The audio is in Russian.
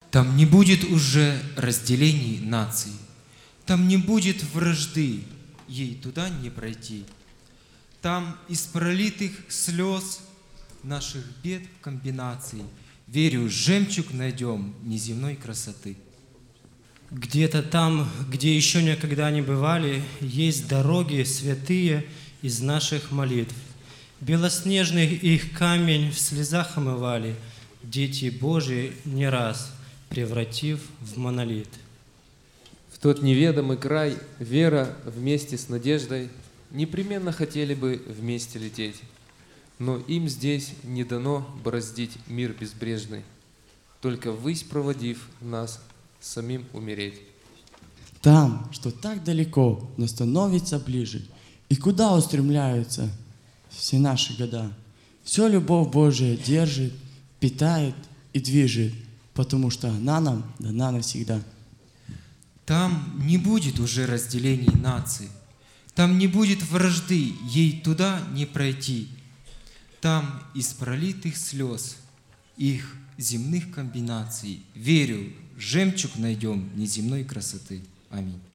Там не будет уже разделений наций, там не будет вражды, ей туда не пройти. Там из пролитых слез наших бед комбинаций, верю, жемчуг найдем неземной красоты. Где-то там, где еще никогда не бывали, есть дороги святые из наших молитв. Белоснежный их камень в слезах омывали дети Божии не раз, превратив в монолит. В тот неведомый край вера вместе с надеждой непременно хотели бы вместе лететь, но им здесь не дано бороздить мир безбрежный, только ввысь проводив нас, самим умереть. Там, что так далеко, но становится ближе, и куда устремляются все наши года. Все любовь Божия держит, питает и движет, потому что она нам дана навсегда. Там не будет уже разделений наций, там не будет вражды, ей туда не пройти. Там из пролитых слез, их земных комбинаций, верю, жемчуг найдем неземной красоты. Аминь.